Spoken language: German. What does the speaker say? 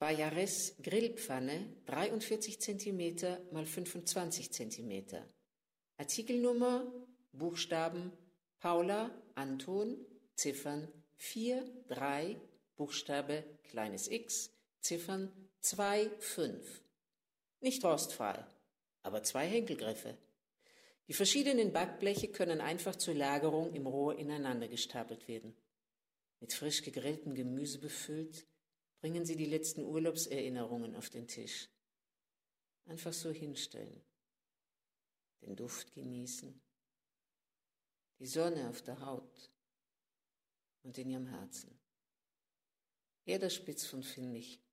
Bajares Grillpfanne 43 cm x 25 cm. Artikelnummer, Buchstaben Paula, Anton, Ziffern 4, 3, Buchstabe kleines x, Ziffern 2, 5. Nicht rostfrei, aber 2 Henkelgriffe. Die verschiedenen Backbleche können einfach zur Lagerung im Rohr ineinander gestapelt werden. Mit frisch gegrilltem Gemüse befüllt, bringen Sie die letzten Urlaubserinnerungen auf den Tisch. Einfach so hinstellen, den Duft genießen, die Sonne auf der Haut und in Ihrem Herzen. Eder Spitz von Finnig.